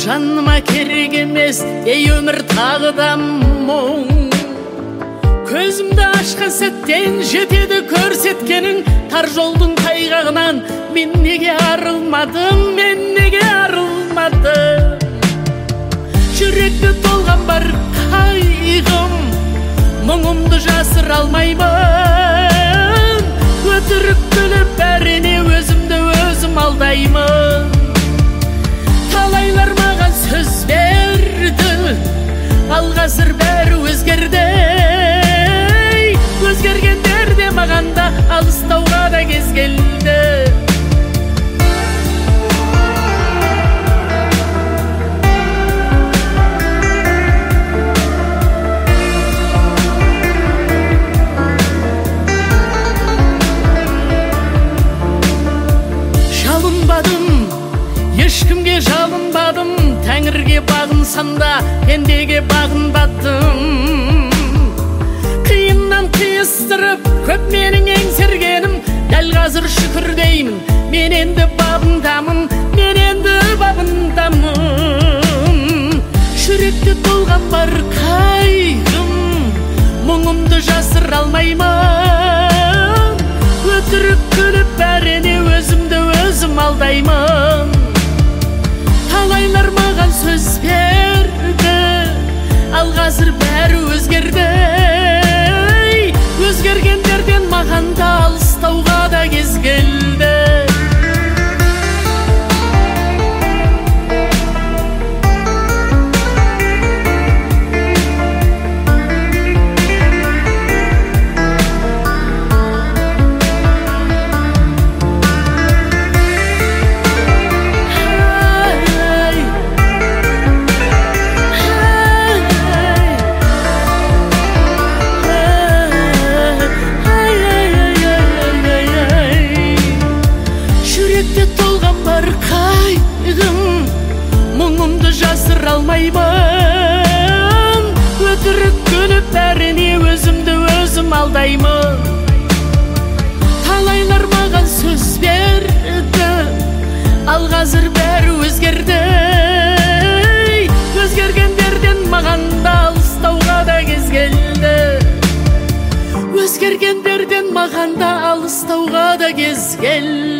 жаныма керек емес, ей өмір тағы да мұң. Көзімді ашқан сәттен жетеді көрсеткенің, тар жолдың тайғағынан мен неге арылмадым, мен неге арылмадым. Жүректі толған бар қайғым, мұңымды жасыра алмаймын. Өтірік күліп бәріне өзімді өзім алдаймын. Талайлар маған сөз берді, ал қазір бәрі өзгерді. Өзгергендер де маған да алыстауға да кез келді. Ешкімге жалынбадым, тәңірге бағынсам да пендеге бағынбадым. Қиыннан қиыстырып көп менің еңсергенім, дәл қазір шүкір деймін, мен енді бабындамын, мен енді бабындамын. Жүректе толған бар қайғым, мұңымды жасыра алмаймын. Өтірік күліп бәріне өзімді өзім алдаймын. Талайлар маған сөз берді, ал қазір бәрі өзгерді. Өзгергендерден маған да алыстауға да кез келді. Жасыра алмаймын. Өтірік күліп бәріне өзімді өзім алдаймын. Талайлар маған сөз берді, ал қазір бәрі өзгерді. Өзгергендерден маған да алыстауға да кез келді. Өзгергендерден маған да алыстауға да кез келді.